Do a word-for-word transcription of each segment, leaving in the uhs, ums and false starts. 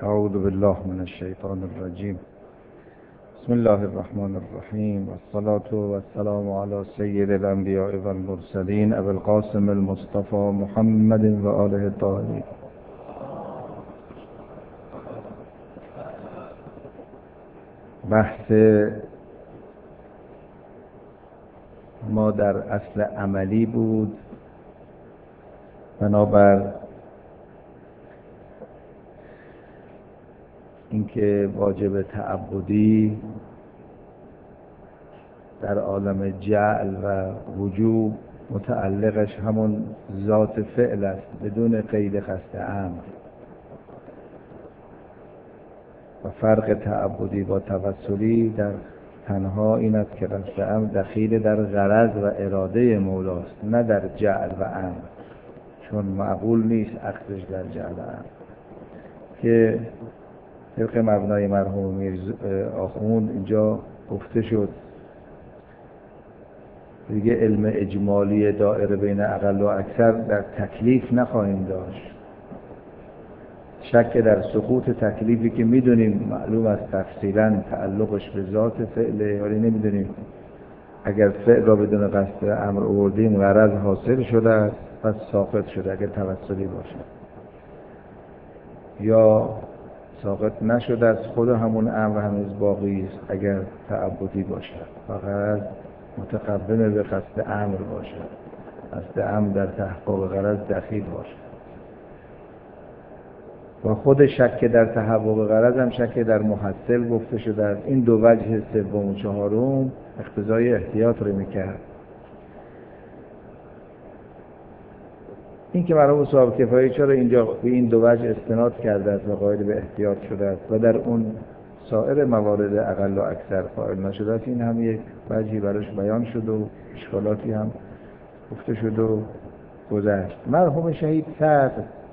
اعوذ بالله من الشیطان الرجیم. بسم الله الرحمن الرحیم والصلاة والسلام علی سید الانبیاء والمرسلین ابی القاسم المصطفى محمد و آله الطاهرین. بحث ما در اصل عملی بود، بنابر اینکه واجب تعبدی در عالم جعل و وجوب متعلقش همون ذات فعل است بدون قید قصد امر، و فرق تعبدی با توسلی در تنها این است که قصد امر دخیل در غرض و اراده مولاست، نه در جعل و امر، چون معقول نیست عقدش در جعل و امر. که طبق مبنای مرحوم میرزا آخوند اینجا گفته شد دیگه علم اجمالی دائره بین اقل و اکثر در تکلیف نخواهیم داشت. شک در سقوط تکلیفی که میدونیم معلوم است تفصیلا تعلقش به ذات فعله، ولی نمیدونیم اگر فعل را بدون قصد امر آوردیم غرض حاصل شده است پس ساقط شده اگر توسلی باشه، یا ساقط نشده از خود همون امر هنوز باقی است اگر تعبدی باشد، فقط متقبل به قصد امر باشد، قصد امر در تحقق غرض دخیل باشد. و خود شک در تحقق غرض هم شک در محصل گفته شده است. این دو وجه سوم و چهارم اقتضای احتیاط رو میکرد. این که مرحوم صاحب کفایی چرا اینجا به این دو وجه استناد کرده است و قائل به احتیاط شده است و در اون سایر موارد اقل و اکثر قائل نشده است، این هم یک وجهی براش بیان شد و اشکالاتی هم گفته شد و گذشت. مرحوم شهید صدر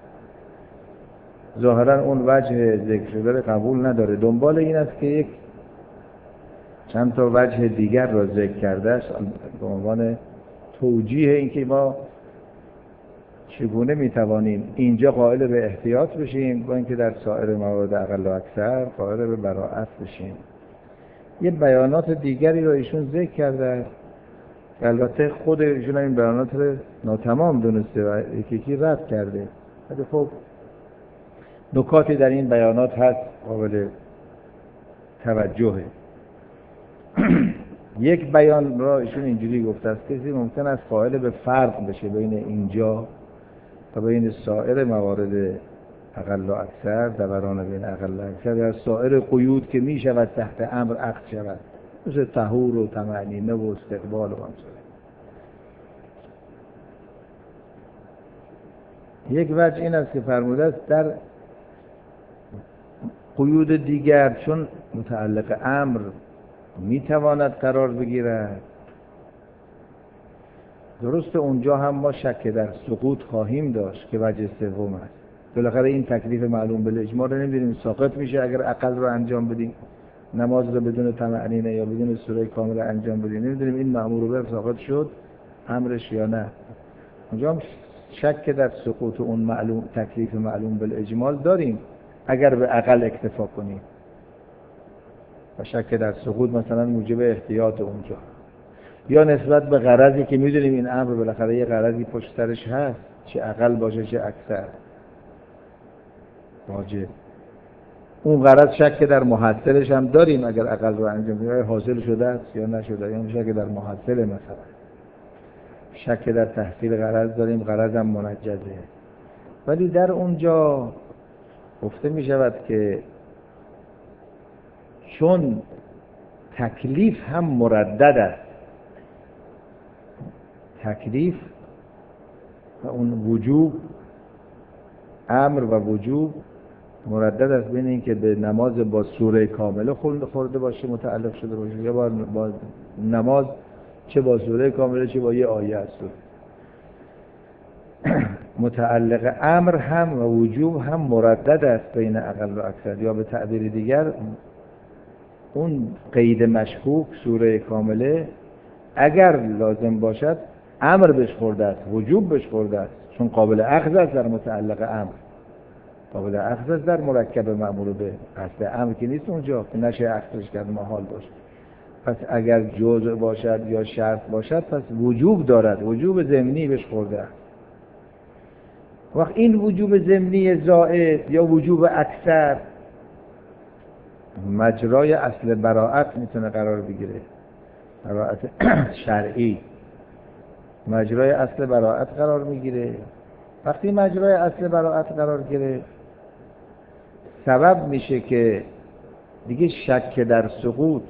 ظاهرا اون وجه ذکر شده قبول نداره، دنبال این است که یک چند تا وجه دیگر را ذکر کرده است به عنوان توجیه اینکه ما چگونه میتوانیم اینجا قائل به احتیاط بشیم با اینکه در سایر موارد اقل و اکثر قائل به براءت بشیم. یه بیانات دیگری را ایشون ذکر کرده، البته خود ایشون این بیانات رو ناتمام دونسته و یکی یکی رد کرده، ولی خب نکاتی در این بیانات هست قابل توجهه. یک بیان را ایشون اینجوری گفته است کسی ممکن است قائل به فرق بشه بین اینجا و بین سایر موارد اقل و اکثر، دوران بین اقل و اکثر، یا سایر قیود که می شود تحت امر عقد شود، مثل طهور و طمأنینه و استقبال و همساله. یک وجه این است که فرموده است در قیود دیگر چون متعلق امر می تواند قرار بگیرد، درست اونجا هم ما شک در سقوط خواهیم داشت که وجه سوم است. بالاخره این تکلیف معلوم بالاجماع رو نمی‌دونیم ساقط میشه اگر عقل رو انجام بدیم، نماز رو بدون طمأنینه یا بدون سوره کامله انجام بدیم، نمی‌دونیم این مأمور به ساقط شد امرش یا نه. اونجا هم شک در سقوط اون معلوم تکلیف معلوم بالاجماع داریم اگر به عقل اکتفا کنیم، و شک در سقوط مثلا موجب احتیاط اونجا، یا نسبت به غرضی که میدونیم این امر بالاخره یه غرضی پشت سرش هست، چه اقل باشه چه اکثر واجب. اون غرض شک در محصلش هم داریم اگر اقل رو انجام بدیم حاصل شده است یا نشده، یا شک در محصل مثلا. شک در تحصیل غرض داریم، غرض هم منجزه. ولی در اونجا گفته می شود که چون تکلیف هم مردد است، تکلیف و اون وجوب، امر و وجوب مردد است بین این که به نماز با سوره کامله خورده باشه متعلق شده باشه، یا با, با نماز چه با سوره کامله چه با یه آیه است متعلق امر هم و وجوب هم مردد است بین اقل و اکثر، یا به تعبیر دیگر اون قید مشکوک سوره کامله اگر لازم باشد امر بهش خورده است، وجوب بهش خورده است، چون قابل اخذ است در متعلق امر. قابل اخذ در مرکب معمول به اصل امر که نیست اونجا که نشه اخذش کرد محال باشه. پس اگر جزء باشد یا شرط باشد پس وجوب دارد، وجوب ضمنی بهش خورده. وقت این وجوب ضمنی زائد یا وجوب اکثر مجرای اصل براءت میتونه قرار بگیره، براءت شرعی مجرای اصل براءت قرار میگیره. وقتی مجرای اصل براءت قرار گرفت سبب میشه که دیگه شک در سقوط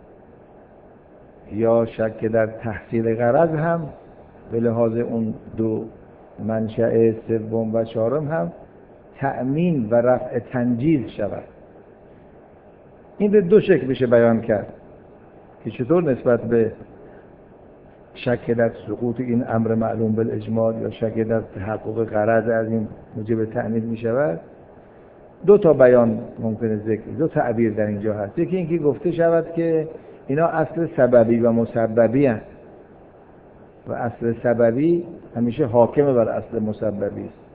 یا شک در تحصیل غرض هم به لحاظ اون دو منشأ سوم و چهارم هم تأمین و رفع تنجیز شود. این به دو شکل میشه بیان کرد که چطور نسبت به شک در سقوط این امر معلوم بالاجمال یا شک در تحقق غرض از این موجب تأمین میشود. دو تا بیان ممکنه ذکر، دو تعبیر در اینجا هست. یکی اینکه گفته شود که اینا اصل سببی و مسببی هست و اصل سببی همیشه حاکم بر اصل مسببی است.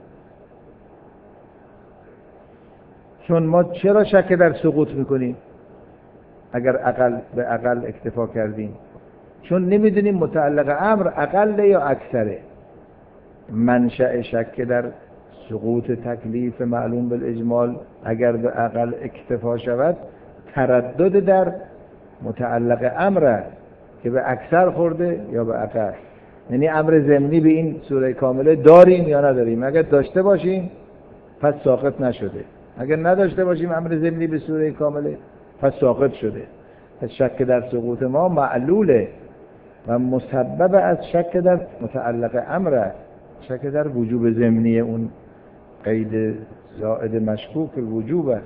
چون ما چرا شک در سقوط میکنیم اگر اقل به اقل اکتفا کردیم؟ چون نمیدونیم متعلق امر اقل یا اکثره. منشأ شک در سقوط تکلیف معلوم بالاجمال اگر به اقل اکتفا شود تردد در متعلق امر که به اکثر خورده یا به اقل. یعنی امر ضمنی به این سوره کامله داریم یا نداریم؟ اگر داشته باشیم پس ساقط نشده، اگر نداشته باشیم امر ضمنی به سوره کامله پس ساقط شده. پس شک در سقوط ما معلوله و مسبب از شک در متعلق امر، شک در وجوب ضمنی اون قید زائد مشکوک وجوب است.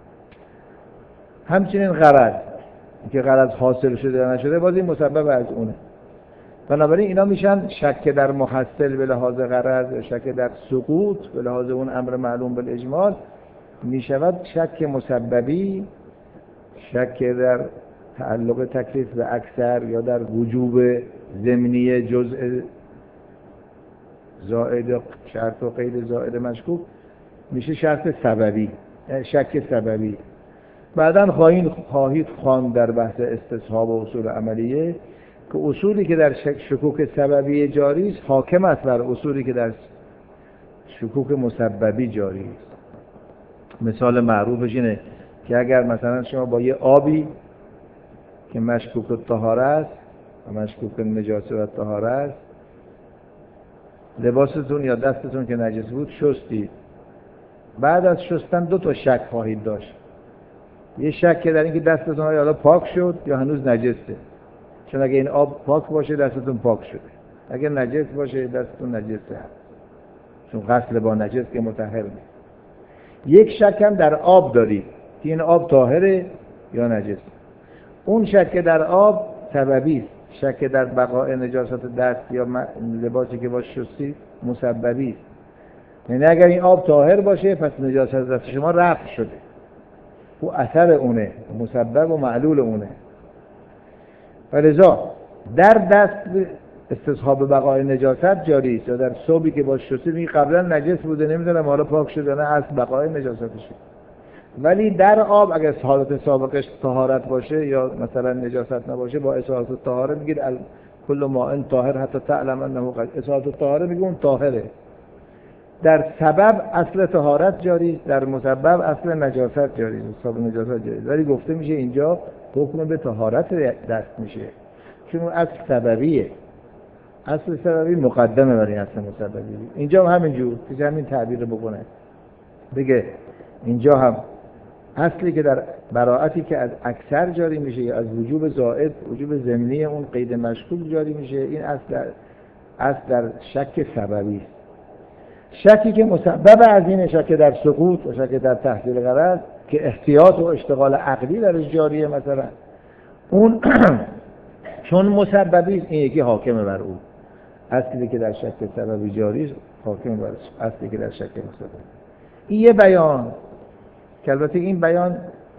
همچنین غرض که غرض حاصل شده یا نشده باز این مسبب از اونه. بنابراین اینا میشن شک در محصل به لحاظ غرض و شک در سقوط به لحاظ اون امر معلوم بالاجمال میشود شک مسببی، شک در تعلق تکلیف به اکثر یا در وجوب ضمنی جزء زائد شرط و قید زائد مشکوک میشه شرط سببی، شک سببی. بعداً خواهید خواهید خواند در بحث استصحاب و اصول عملیه که اصولی که در شک شکوک سببی جاری است حاکم است بر اصولی که در شکوک مسببی جاری است. مثال معروفش اینه که اگر مثلا شما با یه آبی که مشکوک الطهاره است و مشکوک نجاست و طهاره است لباستون یا دستتون که نجس بود شستید، بعد از شستن دو تا شک خواهید داشت. یه شک در اینکه دستتون حالا پاک شد یا هنوز نجسه، چون اگه این آب پاک باشه دستتون پاک شده، اگه نجس باشه دستتون نجسه، چون غسل با نجس که مطهر نیست. یک شک هم در آب دارید که این آب طاهره یا نجس. اون شک در آب سببی است، شک در بقای نجاست دست یا لباسی که باش شستی مسببی است. یعنی اگر این آب طاهر باشه پس نجاست دست شما رفع شده، او اثر اونه، مسبب و معلول اونه. ولذا در دست استصحاب بقای نجاست جاری است، یا در ثوبی که باش شستی میگه قبلا نجس بوده نمیدونم حالا پاک شده نه از بقای نجاستشه. ولی در آب اگر حالت سابقش طهارت باشه یا مثلا نجاست نباشه با اصالت الطهاره میگید کل ماء طاهر حتی تعلم انه قد، اصالت الطهاره میگه اون طاهره. در سبب اصل طهارت جاری است، در مسبب اصل نجاست جاری است، اصل نجاست جاری است. ولی گفته میشه اینجا حکم به طهارت دست میشه چون اون اصل سببیه، اصل سببی مقدمه برای اصل مسببی. اینجا هم همینجور که همین تعبیر رو بکنه بگه اینجا هم اصلی که در براءتی که از اکثر جاری میشه یا از وجوب زائد وجوب ضمنی اون قید مشکوک جاری میشه، این اصل در اصل در شک سببی است. شکی که مسبب از این شک در سقوط و شک در تحصیل غرض که احتیاط و اشتغال عقلی درش جاریه مثلا، اون چون مسببی است این یکی حاکمه بر اون. اصلی که در شک سببی جاری است حاکم بر اصلی که در شک مسببی. این یه بیان که البته این بیان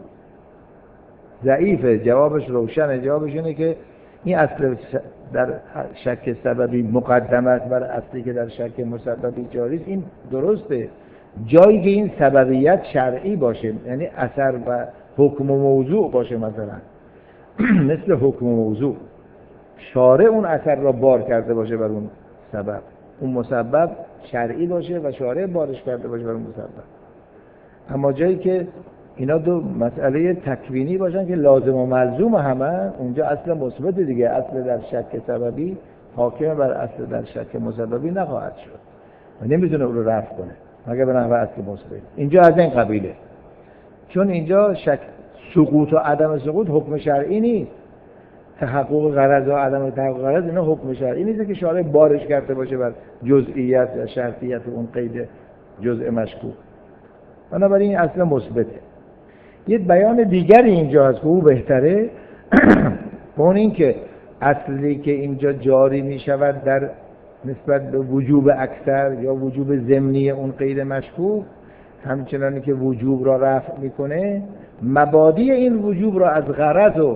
ضعیفه، جوابش روشنه. جوابش اینه که این اصل در شک سببی مقدم است بر اصلی که در شک مسببی جاری است. این درسته، جایی که این سببیت شرعی باشه، یعنی اثر و حکم و موضوع باشه، مثلا مثل حکم و موضوع، شارع اون اثر را بار کرده باشه بر اون سبب، اون مسبب شرعی باشه و شارع بارش کرده باشه بر اون مسبب. اما جایی که اینا دو مسئله تکوینی باشن که لازم و ملزوم همه، اونجا اصل مثبت دیگه، اصل در شک سببی حاکم بر اصل در شک مسببی نخواهد شد و نمیتونه اون رو رفع کنه مگر به نحو اصل مثبت. اینجا از این قبیله، چون اینجا شک سقوط و عدم سقوط حکم شرعی نیست، تحقق غرض و عدم تحقق غرض اینا حکم شرعی نیست که شارع بارش کرده باشه بر جزئیات یا شرطیت اون قید جزء مشکوک. بنابراین این اصل مثبته. یه بیان دیگری اینجا هست که او بهتره اون این که اصلی که اینجا جاری می شود در نسبت به وجوب اکثر یا وجوب ضمنی اون قید مشکوک، همچنانی که وجوب را رفع میکنه، مبادی این وجوب را از غرض و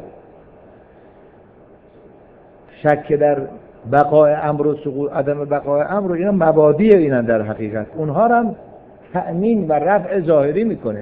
شک در بقای امر و سقوط عدم بقای امر و اینا مبادی اینا در حقیقت اونها را هم تأمین و رفع ظاهری میکنه،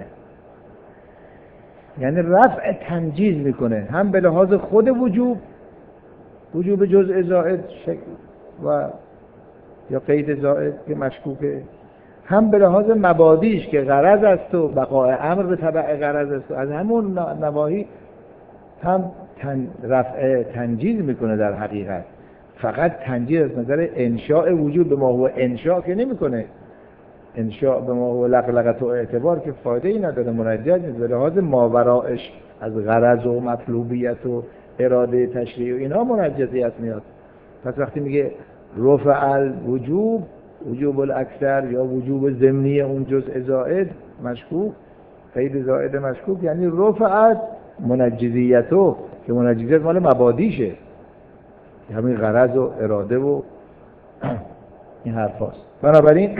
یعنی رفع تنجیز میکنه، هم به لحاظ خود وجوب، وجوب جزء زائد شک و یا قید زائد که مشکوکه، هم به لحاظ مبادیش که غرض است و بقای امر به تبع غرض است، از همون نواحی هم تن رفع تنجیز میکنه در حقیقت. فقط تنجیز از نظر انشاء وجود به ما هو انشاء که نمیکنه، انشاء به ما هو لقلقت و اعتبار که فایده ای نداره، منجز نیست. به لحاظ ماورایش از غرض و مطلوبیت و اراده تشریع و اینها منجزیت میاد. پس وقتی میگه رفع الوجوب، وجوب الاکثر یا وجوب ضمنی اون جزء زائد مشکوک، قید زائد مشکوک، یعنی رفعت منجزیتو که منجزیت مال مبادیشه، همین غرض و اراده و این حرف هاست. بنابراین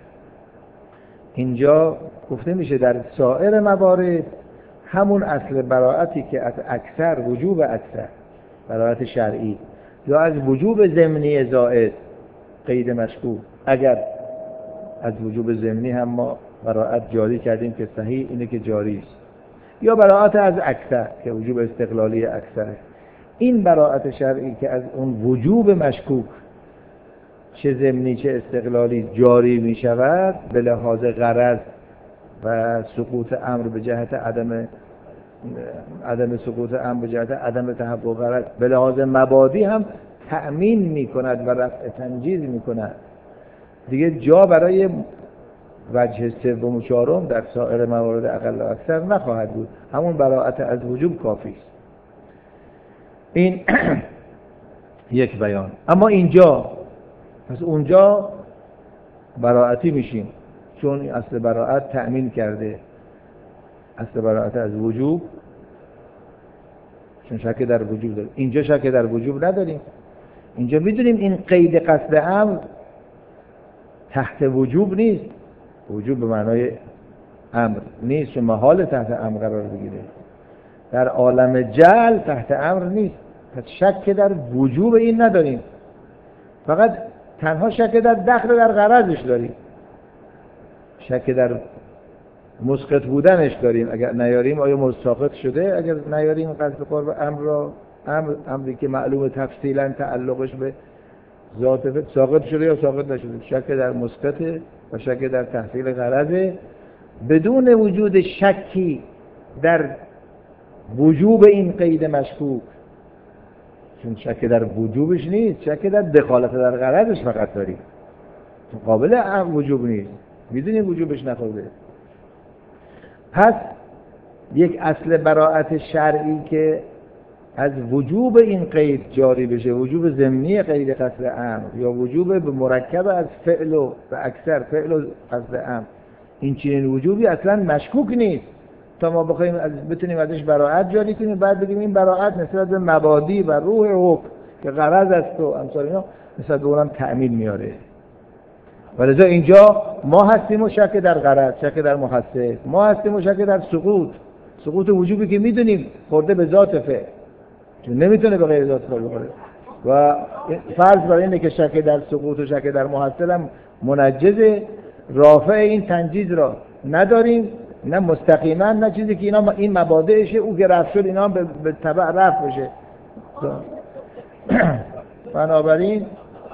اینجا گفته میشه در سایر موارد همون اصل براءتی که از اکثر، وجوب اکثر، براءت شرعی، یا از وجوب ضمنی زائد قید مشکوک، اگر از وجوب ضمنی هم ما براءت جاری کردیم که صحیح اینه که جاری است، یا براءت از اکثر که وجوب استقلالی اکثره، این براءت شرعی که از اون وجوب مشکوک چه ضمنی چه استقلالی جاری می شود به لحاظ غرض و سقوط امر به جهت عدم عدم سقوط امر به جهت عدم تحقق غرض، به لحاظ مبادی هم تأمین می کند و رفع تنجیز می کند. دیگه جا برای وجه سوم و چهارم در سایر موارد اقل و اکثر نخواهد بود، همون براءت از وجوب کافی است. این یک بیان. اما اینجا پس اونجا براءتی میشیم، چون اصل براءت تأمین کرده اصل براءت از وجوب، چون شک در وجوب داریم. اینجا شک در وجوب نداریم، اینجا میدونیم این قید قصد امر تحت وجوب نیست، وجوب به معنای امر نیست، چون محال تحت امر قرار بگیره، در عالم جعل تحت امر نیست، پس شک در وجوب این نداریم، فقط تنها شک در دخل در غرضش داریم، شک در مسقط بودنش داریم، اگر نیاریم آیا مساقط شده، اگر نیاریم قصد قرب امر را، امر امری که معلوم تفصیلا تعلقش به ذات فعل ساقط شده یا ساقط نشده، شک در مسقطه و شک در تحصیل غرضه، بدون وجود شکی در وجوب این قید مشکوک، چون شک در وجوبش نیست، شک در دخالت در غرضش فقط داریم، قابل وجوب نیست، میدونیم وجوبش نخورده. پس یک اصل براءت شرعی که از وجوب این قید جاری بشه، وجوب ضمنی قید قصد امر یا وجوب به مرکب از فعل و به اکثر فعل و قصد امر، این چنین وجوبی اصلا مشکوک نیست تا ما بخوایم از بتونیم ازش براءت جاری کنیم، بعد بگیم این براءت نسبت به مبادی و روح حکم که غرض است و امثال اینا نسبت به اونم تأمین میاره. ولذا اینجا ما هستیم و شک در غرض، شک در محسس، ما هستیم و شک در سقوط، سقوط وجوبی که میدونیم خورده به ذات فعل، چون نمیتونه به غیر ذات فعل بخوره، و فرض بر اینه که شک در سقوط و شک در محسس هم منجزه رافع این تنجیز را نداریم، نه مستقیما نه چیزی که اینا این مبادئشه، او که رفع شد اینا به تبع رفع بشه. بنابراین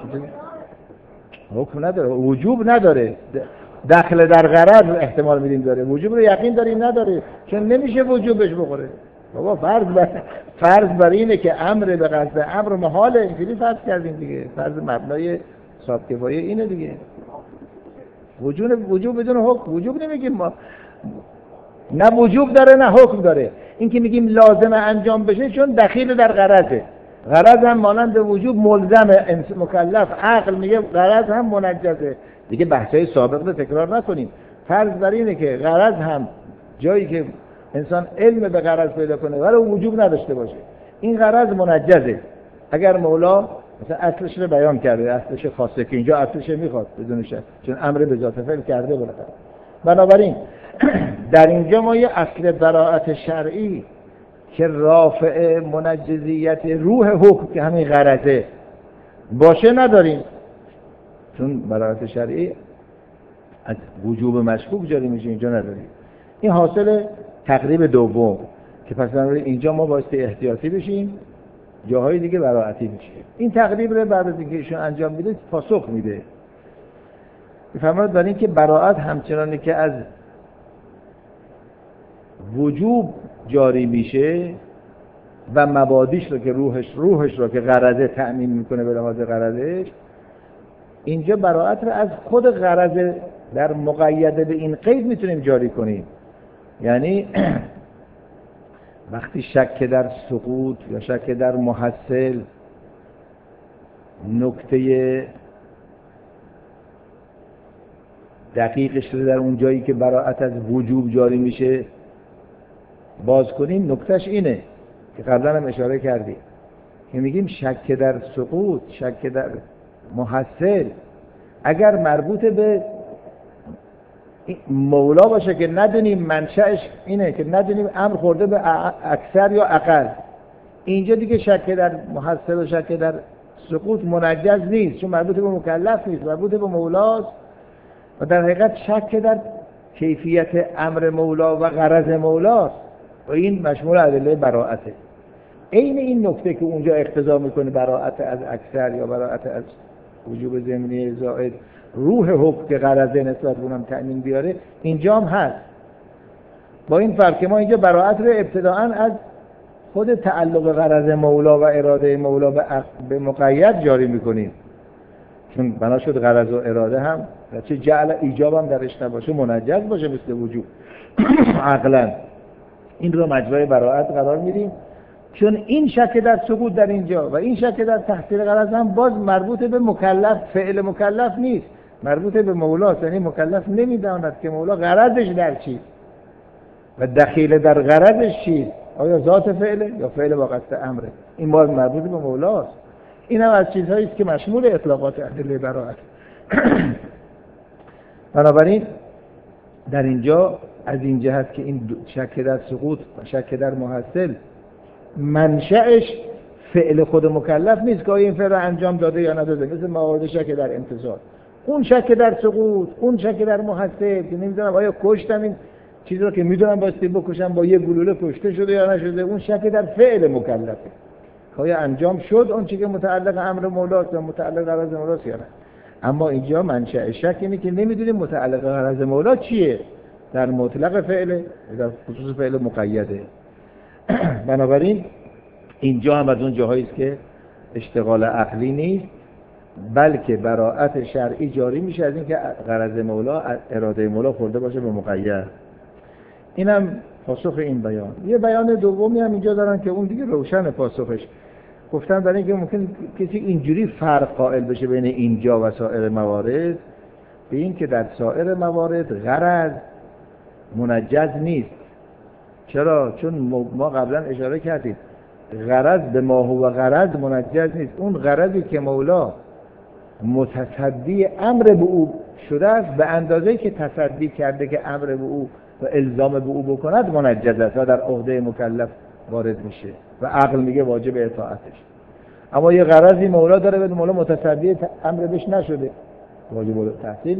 حکم نداره، وجوب نداره، دخل در غرض احتمال میدیم داره، وجوب رو یقین داریم نداره، چون نمیشه وجوب بهش بخوره. بابا فرض بر فرض بر اینه که امر به قصد امر محاله، اینجوری فرض کردیم دیگه، فرض مبنای صاحب کفایه اینه دیگه. وجوب وجوب بدون حکم وجوب نمیگیم ما، نه وجوب داره نه حکم داره. این که میگیم لازم انجام بشه چون دخیل در غرضه. غرض هم مانند وجوب ملزم مکلف، عقل میگه غرض هم منجزه دیگه. بحثای سابق رو تکرار نکنیم. فرض بر اینه که غرض هم جایی که انسان علم به غرض پیدا کنه ولی وجوب نداشته باشه، این غرض منجزه. اگر مولا مثلا اصلش رو بیان کرده، اصلش خاصه که اینجا اصلش میخواد بدون شک، چون امر به ذات فعل کرده بالاخره. بنابراین در اینجا ما یه اصل براءت شرعی که رافع منجزیت روح حکم که همین غرضه باشه نداریم، چون براءت شرعی از وجوب مشکوک جاری میشه، اینجا نداریم. این حاصل تقریب دوم که پس اینجا ما باید احتیاطی بشیم، جاهای دیگه براءتی میشه. این تقریب رو بعد از اینکه ایشون انجام میده پاسخ میده، میفرماید برای اینکه براءت همچنانی که از وجوب جاری میشه و مبادیش رو که روحش روحش رو که غرضه تأمین میکنه به لحاظ غرضش، اینجا براءت رو از خود غرض در مقید به این قید میتونیم جاری کنیم. یعنی وقتی شک در سقوط یا شک در محصل نکته دقیقش رو در اون جایی که براءت از وجوب جاری میشه باز کنیم، نکتهش اینه که قبلا هم اشاره کردیم که میگیم شک در سقوط، شک در محصل اگر مربوط به مولا باشه که ندونیم منشأش اینه، که ندونیم امر خورده به اکثر یا اقل، اینجا دیگه شک در محصل و شک در سقوط منجز نیست، چون مربوط به مکلف نیست، مربوط به مولاست. و در حقیقت شک در کیفیت امر مولا و غرض مولاست و این مشمول ادله براءته. عین این نکته که اونجا اقتضا میکنه براءت از اکثر یا براءت از وجوب ضمنی زائد روح حکم که غرضه نسبت به اونم تأمین بیاره، اینجا هم هست. با این فرق که ما اینجا براءت رو ابتداءً از خود تعلق غرض مولا و اراده مولا به مقید جاری میکنیم، چون بنا شد غرض و اراده هم چه جعل ایجاب هم درش نباشه منجز باشه مثل وجوب عقلا، این رو مجرای براءت قرار میدیم. چون این شک در سقوط در اینجا و این شک در تحصیل غرض هم باز مربوط به مکلف، فعل مکلف نیست، مربوط به مولاست. یعنی مکلف نمیداند که مولا غرضش در چیست و دخیل در غرضش چیست، آیا ذات فعله یا فعل با قصد امره، این باز مربوط به مولاست. این هم از چیزهایی است که مشمول اطلاقات ادله براءت. بنابراین در اینجا از این جهت که این شک در سقوط و شک در محصل منشأش فعل خود مکلف نیست که آیا این فعل رو انجام داده یا نداده، مثل موارد شک در امتثال، اون شک در سقوط، اون شک در محصل که نمیدونم آیا کشتم این چیز رو که میدونم باستی بکشم با یه گلوله کشته شده یا نشده، اون شک در فعل مکلفه که آیا انجام شد اون چیزی که متعلق امر مولاست یا متعلق غرض مولاست یا نه. اما اینجا منشأ شک اینه که نمیدونیم متعلق غرض مولا چیه، در مطلق فعله در خصوص فعل مقیده. بنابراین اینجا هم از اون جاهایی است که اشتغال عقلی نیست، بلکه براءت شرعی جاری میشه از اینکه غرض مولا اراده مولا خورده باشه به مقید. اینم پاسخ این بیان. یه بیان دومی هم اینجا دارن که اون دیگه روشن پاسخش. گفتن برای اینکه ممکن کسی اینجوری فرق قائل بشه بین اینجا و سایر موارد، به این که در سایر موارد غرض منجز نیست. چرا؟ چون ما قبلا اشاره کردیم غرض به ما هو غرض منجز نیست. اون غرضی که مولا متصدی امر به او شده است به اندازه‌ای که تصدی کرده که امر به او و الزام به او بکند منجز است و در عهده مکلف وارد میشه و عقل میگه واجب اطاعتش. اما یه غرضی مولا داره و مولا متصدی امر بهش نشده، واجب تحصیل نیست.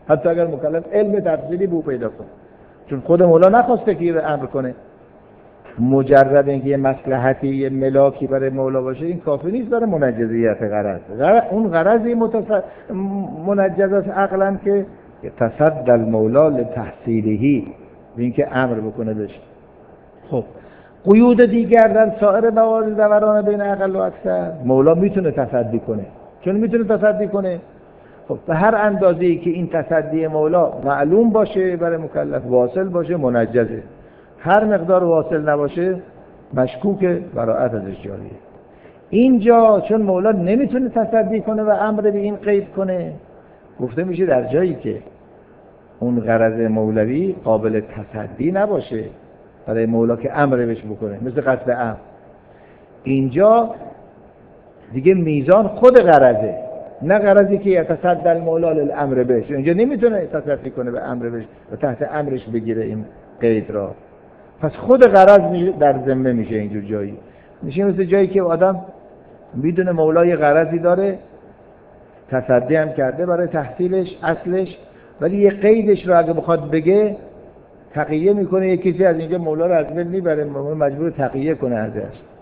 حتی اگر مکلف علم تفصیلی به او پیدا کنه، چون خود مولا نخواسته که امر کنه. مجرد اینکه یه مصلحتی یه ملاکی برای مولا باشه این کافی نیست برای منجزیت غرض. غرض اون غرضی متص... منجز است عقلا که تصدى المولا لتحصیلهی، به اینکه امر بکنه بشه. خب قیود دیگر در سایر موارد دوران بین اقل و اکثر مولا میتونه تصدی کنه. چون میتونه تصدی کنه؟ خب به هر اندازه‌ای که این تصدی مولا معلوم باشه برای مکلف، واصل باشه، منجزه. هر مقدار واصل نباشه مشکوکه، براءت ازش جاریه. اینجا چون مولا نمیتونه تصدی کنه و امر به این قید کنه، گفته میشه در جایی که اون غرض مولوی قابل تصدی نباشه برای مولا که امر بهش بکنه، مثل قصد امر، اینجا دیگه میزان خود غرضه، نه غرضی که یتصدى المولا للامر بهش. اینجا نمیتونه تصدی کنه به امر بهش و تحت امرش بگیره این قید را. پس خود غرض در ذمه میشه. اینجور جایی میشه مثل جایی که آدم میدونه مولا یه غرضی داره، تصدی هم کرده برای تحصیلش اصلش، ولی یه قیدش رو اگه بخواد بگه تقیه میکنه. یه کسی از اینجا مولا رو از بین میبره، مجبور تقیه کنه ازش.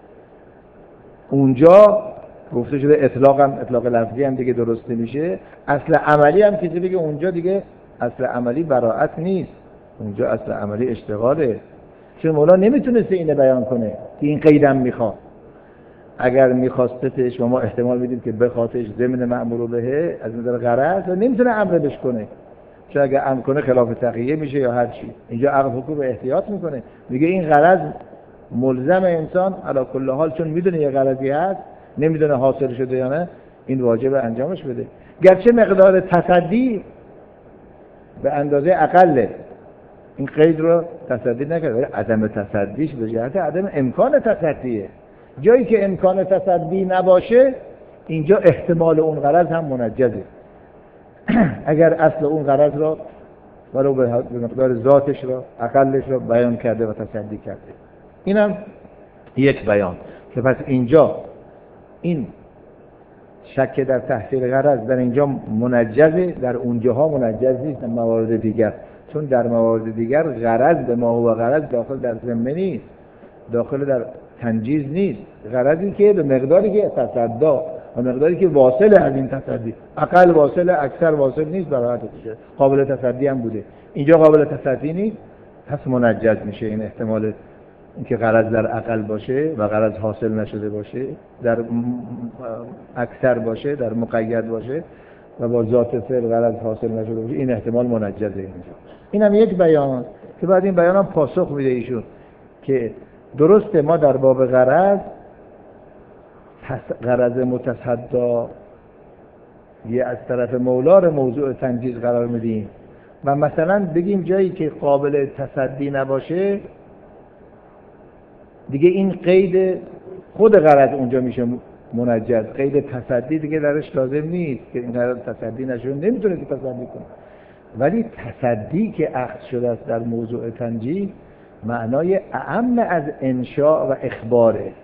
اونجا گفته شده اطلاق هم اطلاق لفظی هم دیگه درست نمیشه. اصل عملی هم کسی بگه اونجا دیگه اصل عملی براءت نیست، اونجا اصل عملی اشتغاله. چون مولا نمیتونسته اینو بیان کنه که این قیدم میخواد. اگر میخواستش و ما احتمال میدیم که بخوادش ضمن مأمور به از نظر غرض نمیتونه امر بش کنه، چون اگه امر کنه خلاف تقیه میشه یا هر چی. اینجا عقل حکم احتیاط میکنه، میگه این غرض ملزم انسان علی کل حال، چون میدونه یه غرضی هست، نمیدونه حاصل شده یا نه، این واجب انجامش بده. گرچه مقدار تصدی به اندازه اقله، این قید رو تصدی نکرده، ولی عدم تصدیش به جهت عدم امکان تصدیه. جایی که امکان تصدی نباشه اینجا احتمال اون غرض هم منجزه. اگر اصل اون غرض را ولو به مقدار ذاتش را اقلش را بیان کرده و تصدی کرده. اینم یک بیان که پس اینجا این شک در تحصیل غرض در اینجا منجزه، در اونجاها منجز نیست در موارد دیگر. چون در موارد دیگر غرض به ما هو غرض داخل در ذمه نیست، داخل در تنجیز نیست. غرضی که به مقداری که تصدا و مقداری که واصل از این تصدی، اقل واصل اکثر واصل نیست، براحت میشه، قابل تصدی هم بوده. اینجا قابل تصدی نیست، پس منجز میشه. این احتمال اینکه غرض در اقل باشه و غرض حاصل نشده باشه، در اکثر باشه، در مقید باشه و با ذات فعل غرض حاصل نشده باشه، این احتمال منجزه. اینجا این هم یک بیان که بعد این بیان هم پاسخ میده ایشون که درسته ما در باب غرض غرض متصدا یه از طرف مولا رو موضوع تنجیز قرار میدیم و مثلا بگیم جایی که قابل تصدی نباشه دیگه این قید خود غرض اونجا میشه منجز، قید تصدی دیگه درش لازم نیست که این غرض تصدی نشه، نمیتونه که تصدی کنه. ولی تصدی که اخذ شده است در موضوع تنجیز معنای اعم از انشاء و اخباره.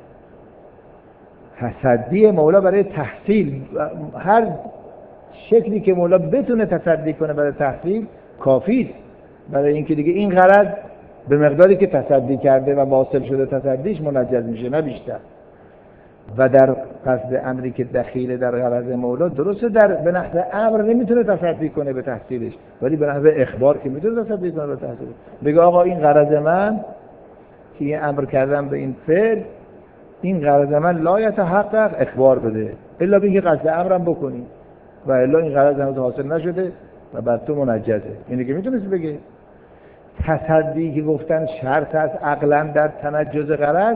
تصدی مولا برای تحصیل، هر شکلی که مولا بتونه تصدی کنه برای تحصیل کافیه برای اینکه دیگه این غرض به مقداری که تصدی کرده و واصل شده تصدیش منجز میشه، نه بیشتر. و در قصد امری که دخیل در غرض مولا درسته در به نحو امر نمیتونه تصدی کنه به تحصیلش، ولی به نحو اخبار که میتونه تصدی کنه به تحصیلش. بگه آقا این غرض من که این امر کردم به این فعل، این غرض من لا یتحقق، اخبار بده، الا بگه قصد امرم بکنی و الا این غرض هنوز حاصل نشده و بعد تو منجزه. اینه که میتونست بگه. تصدی که گفتن شرط است عقلا در تنجز غرض،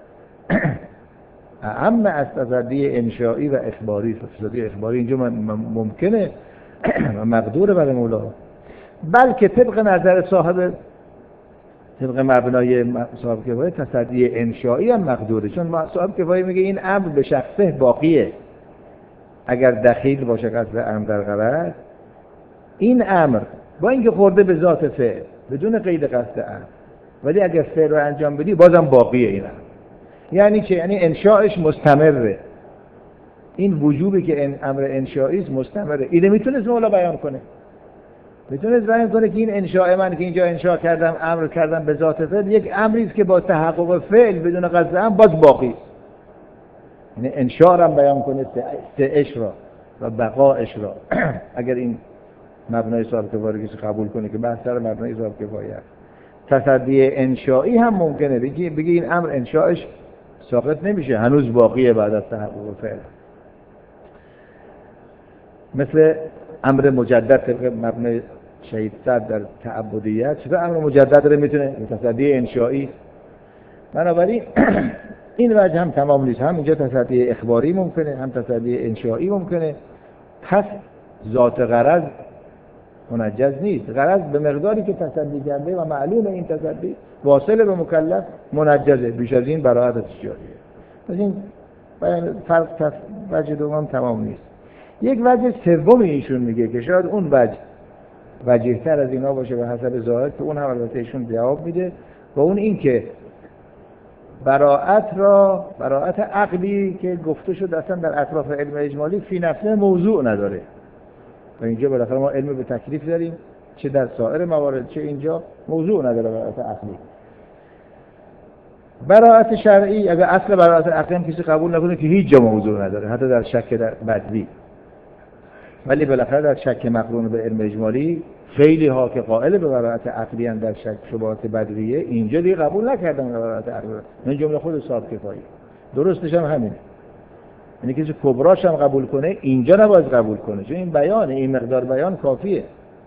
اعم از تصدی انشائی و اخباری. تصدی اخباری اینجا ممکنه و مقدوره برای مولا، بلکه طبق نظر صاحب، طبق مبنای صاحب کفایه تصدی انشائی هم مقدوره. چون صاحب کفایه میگه این امر به شخصه باقیه، اگر دخیل باشه قصد امر در غرض، این امر با اینکه خورده به ذات فعل بدون قید قصد امر، ولی اگر فعل رو انجام بدی بازم باقیه این امر. یعنی چه؟ یعنی انشاءش مستمره. این وجوبی که این امر انشائی است مستمره. اینو میتونه مولا بیان کنه. میتونست بیان کنه که این انشاء من که اینجا انشاء کردم، امر کردم به ذات فعل، یک امری است که با تحقق فعل بدون قصد هم باز باقی است. یعنی انشاء را بیان کنه، استعش را و بقایش را. اگر این مبنای صاحب کفایه کسی قبول کنه که بحث سر مبنای صاحب کفایه است، تصدی انشایی هم ممکنه بگی بگی این امر انشاءش ساقط نمیشه، هنوز باقیه بعد از تحقق فعل. مثل امر مجدد طبق مبنای شهید صد در تعبدیت، چطور امر مجدد رو میتونه تصدی انشایی؟ بنابراین این وجه هم تمام نیست، هم اینجا تصدی اخباری ممکنه، هم تصدی انشایی ممکنه. پس ذات غرض منجز نیست. غرض به مقداری که تصدی کرده و معلوم این تصدی واصل به مکلف منجزه، بیش از این براعت از جاریه. پس این فرق وجه دوم تمام نیست. یک وجه سوم ایشون میگه که شاید اون وجه وجه‌تر از اینا باشه به حسب ظاهر، که اون هم البته ایشون جواب میده، و اون این که براعت را براعت عقلی که گفته شد اصلا در اطراف علم اجمالی فی نفسه موضوع نداره، و اینجا بالاخره ما علم به تکلیف داریم، چه در سایر موارد چه اینجا موضوع نداره براعت عقلی. براعت شرعی اگر اصل براعت عقلی هم کسی قبول نکنه که هیچ جا موضوع نداره، حتی در شک در بدوی، ولی بالاخره در شک مقرون به علم اجمالی خیلی ها که قائل به براعت عقلی ان در شک شبهات بدویه اینجا دیگه قبول نکردن براعت عقلی. من جمله خود صاحب کفایی درستش هم همینه، یعنی کسی کبراش هم قبول کنه اینجا نباید قبول کنه، چون این بیانه، این مقدار بیان کافیه.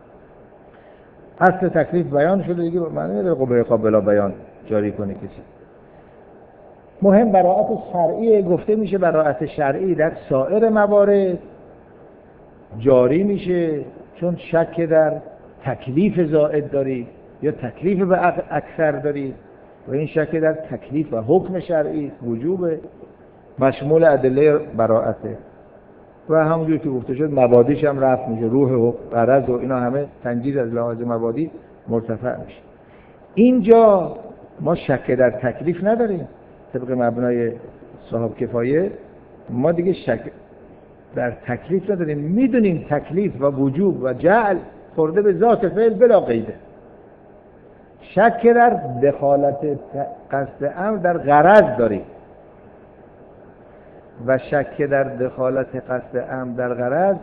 اصل تکلیف بیان شده دیگه، معنی نداره قبه قابل بیان جاری کنه کسی. مهم براعت شرعی گفته میشه، براعت شرعی در سایر موارد جاری میشه، چون شک در تکلیف زائد داری یا تکلیف به اکثر داری، و این شک در تکلیف و حکم شرعی وجوب مشمول ادله براعته، و همونجور که گفته شد مبادیش هم رفت میشه، روح و غرض و اینا همه تنجیز از لحاظ مبادی مرتفع میشه. اینجا ما شک در تکلیف نداریم طبق مبنای صاحب کفایه، ما دیگه شک در تکلیف نداریم، میدونیم تکلیف و وجوب و جعل خورده به ذات فعل بلا قیده. شک در دخالت قصد امر در غرض داریم، و شک در دخالت قصد امر در غرض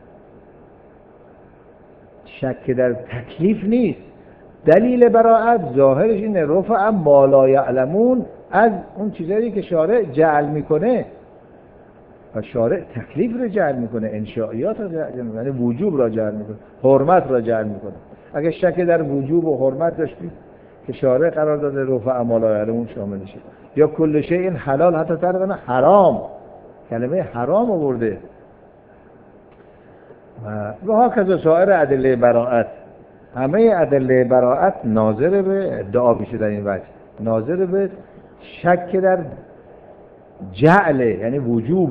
شک در تکلیف نیست. دلیل براعت ظاهرش اینه رفع ما لا یعلمون، از اون چیزایی که شارع جعل میکنه، و شارع تکلیف رو جعل میکنه، انشائیات رو جعل میکنه، یعنی وجوب را جعل میکنه، حرمت را جعل میکنه. اگه شک در وجوب و حرمت داشتید که شارع قرار داده رفع ما لا یعلمون شامل شه، یا کل شیء این حلال حتی تقریبا حرام، کلمه حرام آورده، و هاکذا سایر ادله براعت. همه ادله براعت ناظر به ادعا میشه در این وجه، ناظر به شک در جعله، یعنی وجوب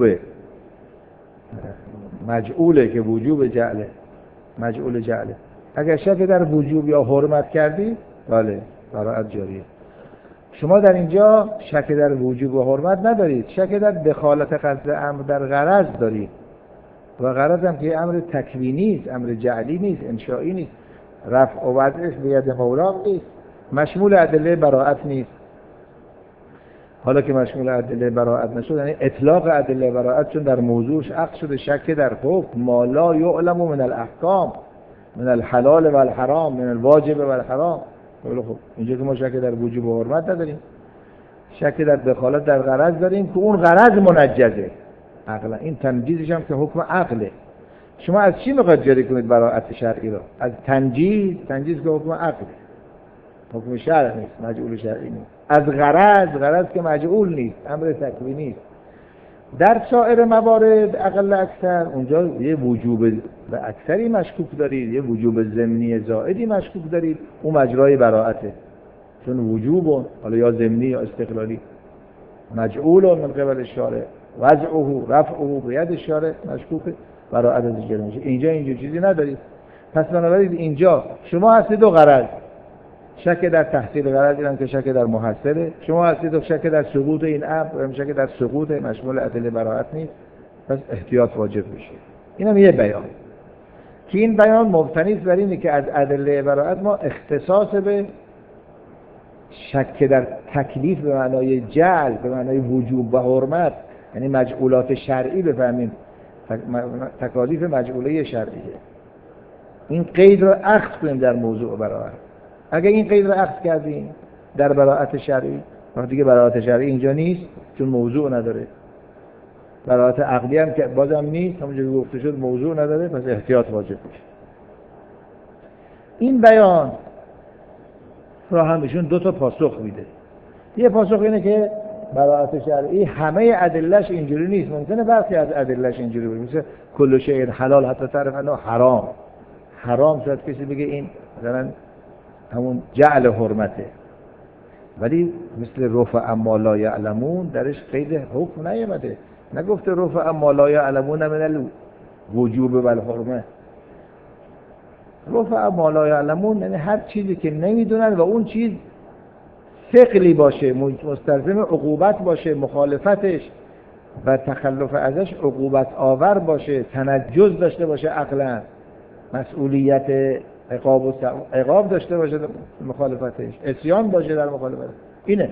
مجعوله، که وجوب جعله مجعول جعله. اگر شک در وجوب یا حرمت کردی بله براعت جاریه. شما در اینجا شک در وجوب و حرمت ندارید، شک در دخالت قصد امر در غرض دارید، و غرض هم که امر تکوینی است، امر جعلی نیست، انشایی نیست، رفع و وضعش به ید مولا نیست، مشمول ادله براعت نیست. حالا که مشمول ادله براعت نشد، یعنی اطلاق ادله براعت چون در موضوعش عقد شده شک در حکم، ما لا یعلم من الاحکام، من الحلال و الحرام، من الواجب و الحرام. خب اینجا که ما شک در وجوب و حرمت نداریم، شک در دخالت در غرض داریم که اون غرض منجزه عقلا، این تنجیزش هم که حکم عقله. شما از چی میخواید جاری کنید براعت شرعی رو؟ از تنجیز، تنجیز که حکم عقله، حکم شرع نیست، مجعول شرعی نیست. از غرض، غرض که مجعول نیست، امر تکوینی است. در سایر موارد اقل اکثر اونجا یه وجوب به اکثری مشکوک دارید، یه وجوب ضمنی زائدی مشکوک دارید، اون مجرای براعته، چون وجوب حالا یا ضمنی یا استقلالی مجعول من قبل الشارع، وضعه رفعه به ید الشارع مشکوکه، براعت از جلو میشه. اینجا اینجا چیزی ندارید. پس بنابراین اینجا شما هستید دو غرض، شک در تحصیل غرض اینم که شک در محصله، شما هستید و شک در سقوط این امر، شک در سقوط مشمول ادله براعت نیست، پس احتیاط واجب میشه. اینم یه بیان. که این بیان مبتنی است بر اینه که از ادله براءت ما اختصاص به شک در تکلیف به معنای جعل، به معنای وجوب و حرمت، یعنی مجعولات شرعی بفهمیم، تکالیف مجعوله شرعیه. این قید رو اخذ کنیم در موضوع براءت. اگه این قید رو اخذ کردیم در براءت شرعی، وقتی دیگه براءت شرعی اینجا نیست چون موضوع نداره. براءت عقلی هم که بازم نیست، همونجوری گفته شد موضوع نداره، پس احتیاط واجب میشه. این بیان را هم بهشون دو تا پاسخ میده. یه پاسخ اینه که براءت شرعی همه ادلهش اینجوری نیست، ممکنه برخی از ادلهش اینجوری باشه، مثل کل شیء حلال حتی تعرف انه حرام. حرام شاید کسی بگه این مثلا همون جعل حرمته، ولی مثل رفع ما لا یعلمون درش قید حکم نیامده، نگفته رفع ما لا یعلمون من الوجوب و الحرمه. رفع ما لا یعلمون یعنی هر چیزی که نمیدونن و اون چیز ثقلی باشه، مستلزم عقوبت باشه، مخالفتش و تخلف ازش عقوبت آور باشه، تنجز داشته باشه، عقلا مسئولیت عقاب و عقاب داشته باشه مخالفتش، عصیان باشه در مخالفت. اینه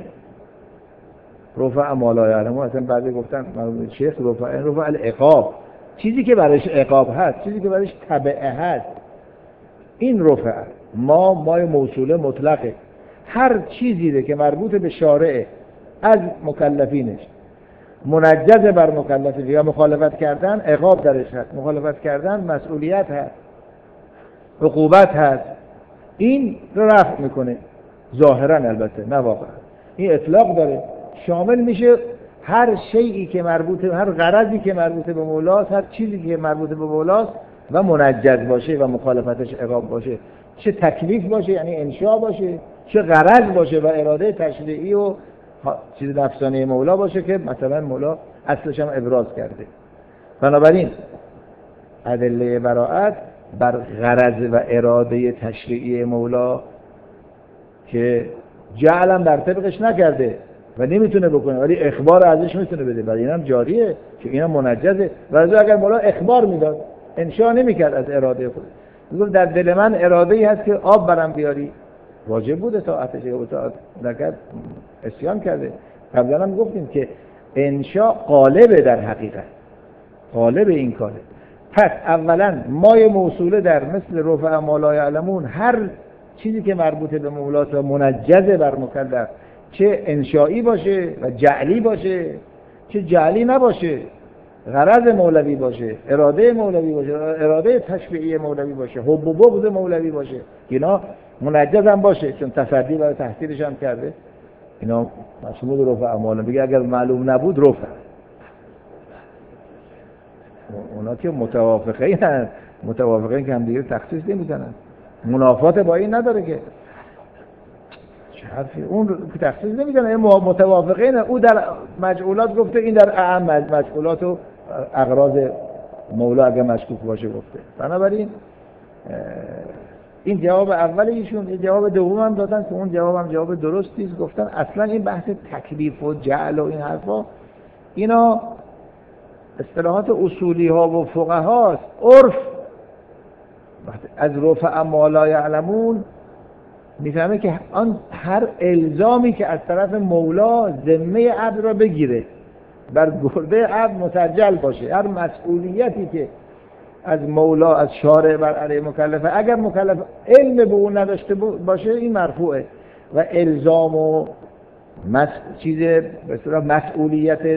رفع ما لا یعلمون. اصلا بعضی گفتن مرحوم شیخ رفع این رفع العقاب، چیزی که برایش عقاب هست، چیزی که برایش تبعه هست، این رفع ما مای موصوله مطلقه. هر چیزی که مربوط به شارع از مکلفینش منجز بر مکلفین یا مخالفت کردن عقاب درش هست، مخالفت کردن مسئولیت هست، عقوبت هست. این رو رفع میکنه ظاهرا، البته نه واقعا. این اطلاق داره، شامل میشه هر شیئی که مربوط، هر غرضی که مربوط به مولاست، هر چیزی که مربوط به مولاست و منجز باشه و مخالفتش عقاب باشه، چه تکلیف باشه یعنی انشاء باشه، چه غرض باشه و اراده تشریعی و چیز نفسانه مولا باشه که مثلا مولا اصلش هم ابراز کرده. بنابراین ادله براءت بر غرض و اراده تشریعی مولا که جعلم در طبقش نکرده و نمیتونه بکنه، ولی اخبار ازش میتونه بده، ولی اینم جاریه که اینم منجزه. ولی اگر مولا اخبار میداد، انشاء نمیکرد از اراده خود، میگفت در دل من اراده ای هست که آب برام بیاری، واجب بود اطاعتش، اطاعت نکرد عصیان کرده. قبلا هم گفتیم که انشاء غالبه، در حقیقت غالب این کاره. پس اولا مای موصوله در مثل رفع ما لا یعلمون، هر چیزی که مربوط به مولاست و منجز بر مکلف، چه انشایی باشه و جعلی باشه، چه جعلی نباشه، غرض مولوی باشه، اراده مولوی باشه، اراده تشریعی مولوی باشه، حب و بغض مولوی باشه، اینا منجز هم باشه چون تصدی برای تحصیلش هم کرده، اینا مشمول رفع اعمال. بگه اگر معلوم نبود رفع، اونا که متوافقه هستند، متوافقه که هم دیگه تخصیص نمیزنن، منافات با این نداره که چه حرفی، اون تخصیص نمیزنه، این متوافقه نه. او در مجعولات گفته، این در اعم مجعولات و اغراض مولا اگر مشکوک باشه گفته. بنابراین این جواب اول ایشون. این جواب دوم هم دادن که اون جواب هم جواب درستی است. گفتن اصلا این بحث تکلیف و جعل و این حرفا اینا اصطلاحات اصولی ها و فقها است. عرف از رفع ما لا یعلمون میفهمه که آن هر الزامی که از طرف مولا ذمه عبد را بگیره، بر گرده عبد مسجل باشه، هر مسئولیتی که از مولا از شارع بر علیه مکلفه، اگر مکلف علم به اون نداشته باشه این مرفوعه. و الزام و مس... چیز به اصطلاح مسئولیت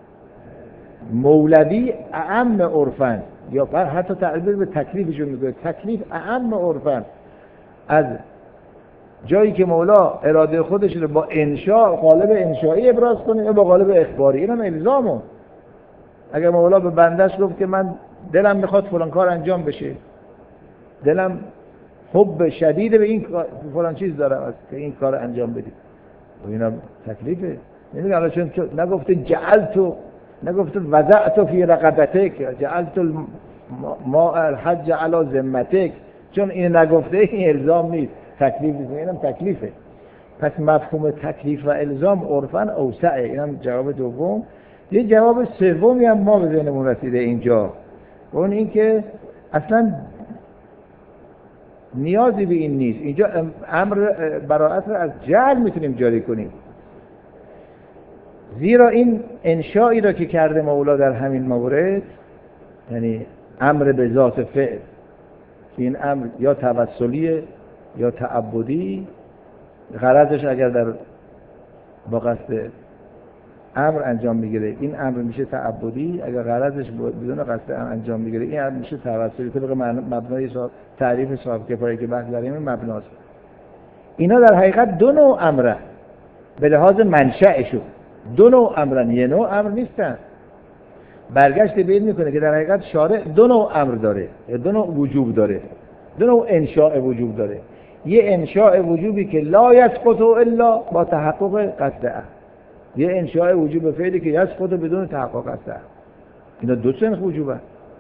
مولوی اعم عرفن، یا حتی تعبیر به تکلیفشون میگه، تکلیف اعم عرفن، از جایی که مولا اراده خودش رو با انشاء قالب انشایی ابراز کنه یا با قالب اخباری، این هم الزامه. اگر مولا به بندش گفت که من دلم میخواد فلان کار انجام بشه، دلم حب شدید به این فلان چیز دارم از که این کار انجام بدید، و اینا تکلیفه. نمیگه الان چون نگفته جعلتو، نگفته وضعتو فی رقبتک، جعلتو ما الحج علی ذمتک، چون این نگفته این الزام نیست، تکلیف نیست، اینم تکلیفه. پس مفهوم تکلیف و الزام عرفاً اوسعه. اینم جواب دوم. یه جواب سومی هم ما به ذهنمون رسیده اینجا، اون این که اصلا نیازی به این نیست. اینجا امر براءت رو از جهل میتونیم جاری کنیم، زیرا این انشایی را که کرده مولا در همین مورد، یعنی امر به ذات فعل، که این امر یا توسلیه یا تعبدی، غرضش اگر در با قصد امر انجام میگیره این امر میشه تعبدی، اگر غرضش بدون قصد امر انجام میگیره این امر میشه توسلی. طبق مبنای تعریف صاحب کفایه که بحث در این مبناست. اینا در حقیقت دو نوع امره به لحاظ منشأشون، دو نوع امرن، یه نوع امر نیستن. برگشت به این میکنه که در حقیقت شارع دو نوع امر داره، دو نوع وجوب داره، دو نوع انشاء وجوب داره. یه انشاء وجوبی که لا یسقط الا با تحقق قصد امر، یه انشاء وجوب فعلی که یسقط بدون تحقق قصد امر. اینا دو سنخ وجوبه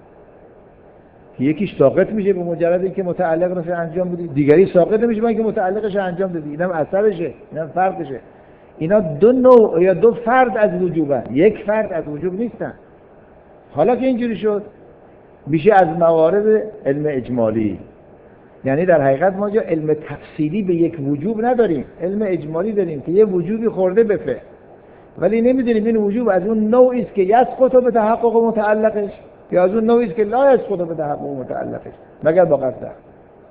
که یکیش ساقط میشه به مجرد اینکه متعلق رو انجام بدی، دیگری ساقط نمیشه با اینکه متعلقش انجام بدی. اینم اثرشه، اینم فرقشه. اینا دو نوع یا دو فرد از وجوبه، یک فرد از وجوب نیستن. حالا که اینجوری شد میشه از موارد علم اجمالی، یعنی در حقیقت ما جا علم تفصیلی به یک وجوب نداریم، علم اجمالی داریم که یه وجوبی خورده به فعل، ولی نمیدونیم این وجوب از اون نوعی است که یسقط به تحقق متعلقش یا از اون نوعی است که لا یسقط به تحقق متعلقش، مگر با قصد امر،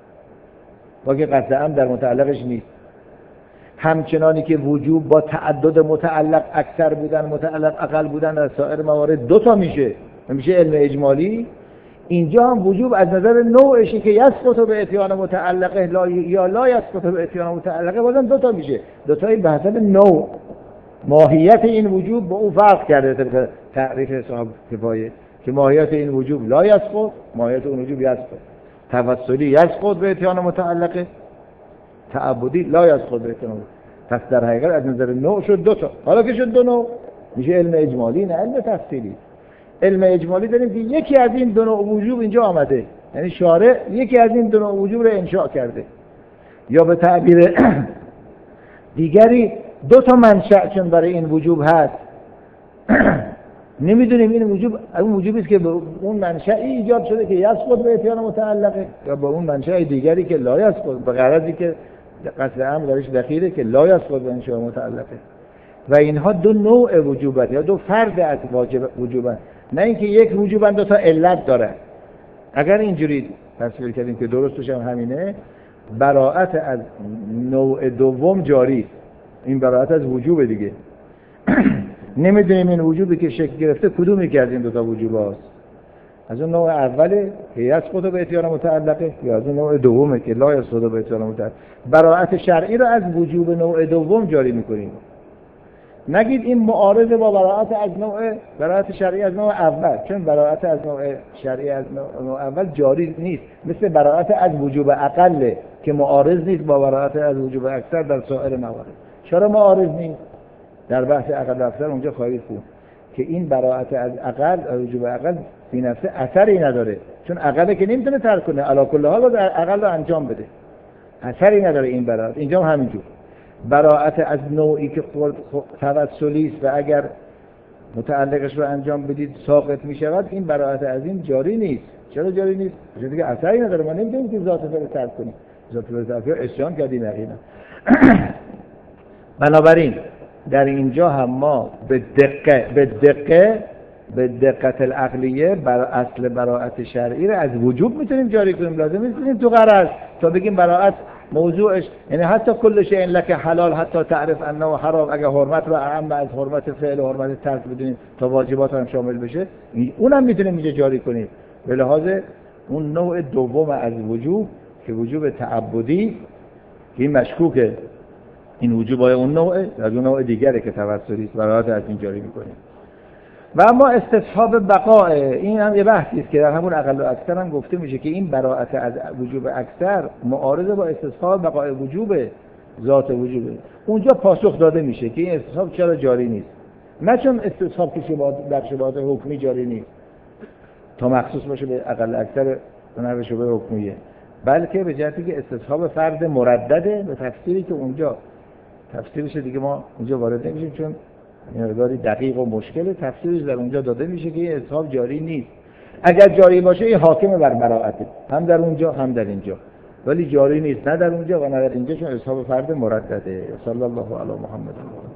با که قصد امر در متعلقش نیست. همچنانی که وجوب با تعدد متعلق اکثر بودن، متعلق اقل بودن در سایر موارد دو تا میشه، میشه علم اجمالی. اینجا هم وجوب از نظر نوعشی که یسقط به اتیان متعلقه لا یا لا یسقط به اتیان متعلقه، بازم دو تا میشه. دو تایی به حسب نوع، ماهیت این وجوب با اون فرق کرده طبق تعریف صاحب کفایه که ماهیت این وجوب لا یسقط، ماهیت اون وجوب یسقط. توسلی یسقط به اتیان متعلقه، تعبدی لا یسقط به اتیان. پس در حقیقت از نظر نوع شد دو تا. حالا که شد دو نوع میشه علم اجمالی، نه علم تفصیلی. علم اجمالی داریم که یکی از این دو نوع وجوب اینجا آمده، یعنی شارع یکی از این دو نوع وجوب رو انشاء کرده، یا به تعبیر دیگری دو تا منشأ چون برای این وجوب هست. نمیدونیم این وجوب اون وجوبی است که به اون منشأی ایجاد شده که یسقط به اتیان متعلقه، یا به اون منشأ دیگری که لا یسقط، به غرضی که قصد امر درش دخیله که لا یسقط به انشاء متعلقه. و اینها دو نوع وجوبت یا دو فرد از واجب وجوبت، نه اینکه یک وجوبن دو تا علت داره. اگر اینجوری تصویر کردیم که درستش هم همینه، براءت از نوع دوم جاری، این براءت از وجوب دیگه. نمیدونیم این وجوبی که شکل گرفته کدومی که از این دو تا وجوب هست، از اون نوع اوله که یسقط به اتیان متعلقه یا از اون نوع دومه که لا یسقط به اتیان متعلقه. براءت شرعی رو از وجوب نوع دوم جاری میکنیم. نگید این معارضه با براءت از نوع براءت شرعی از نوع اول، چون براءت از نوع شرعی از نوع اول جاری نیست، مثل براءت از وجوب اقل که معارض نیست با براءت از وجوب اکثر در سایر موارد. چرا معارض نیست؟ در بحث اقل و اکثر اونجا خواهید خوند که این براءت از اقل از وجوب اقل بی نفسه اثری نداره، چون اقل که نمیتونه ترک کنه، علی کل حال باید اقل رو انجام بده، اثری نداره این براءت. اینجا هم همینجور براءت از نوعی که توسلی است و اگر متعلقش رو انجام بدید ساقط می شود، این براءت از این جاری نیست. چرا جاری نیست؟ چون دیگه اثری نداره، ما نمی‌دونیم که ذات فعل ترک کنیم، ذات فعل ترک اسیان کردیم یقینا. بنابراین در اینجا هم ما به دقت به دقت به دقت العقلیه بر اصل براءت شرعی رو از وجوب میتونیم جاری کنیم، لازم نیست تو غرض تا بگیم براءت موضوعش، یعنی حتی کل شیء لک حلال حتی تعرف انه حرام، اگه حرمت رو اهم از حرمت فعل و حرمت ترک بدونیم تا واجبات هم شامل بشه، اونم میتونیم اینجا جاری کنیم به لحاظ اون نوع دوم از وجوب که وجوب تعبدی، که این مشکوکه این وجوب های اون نوعه، از اون نوع دیگره که توسلی است، براءت از این جاری میکنیم. و اما استصحاب بقاء، این هم یه بحثی است که در همون اقل و اکثر هم گفته میشه که این براءت از وجوب اکثر معارض با استصحاب بقاء وجوب ذات وجوبه. اونجا پاسخ داده میشه که این استصحاب چرا جاری نیست، نه چون استصحاب که در شبهات حکمی جاری نیست تا مخصوص باشه به اقل اکثر نحو شبهه حکمیه، بلکه به جهتی که استصحاب فرد مردده به تفسیری که اونجا تفسیرش دیگه ما اونجا وارد نمیشیم چون مقداری دقیق و مشکل، تفسیرش در اونجا داده میشه که این استصحاب جاری نیست. اگر جاری باشه این حاکم بر براءته، هم در اونجا هم در اینجا. ولی جاری نیست، نه در اونجا و نه در اینجا، چون اصحاب فرد مردده. صلی الله علی محمد.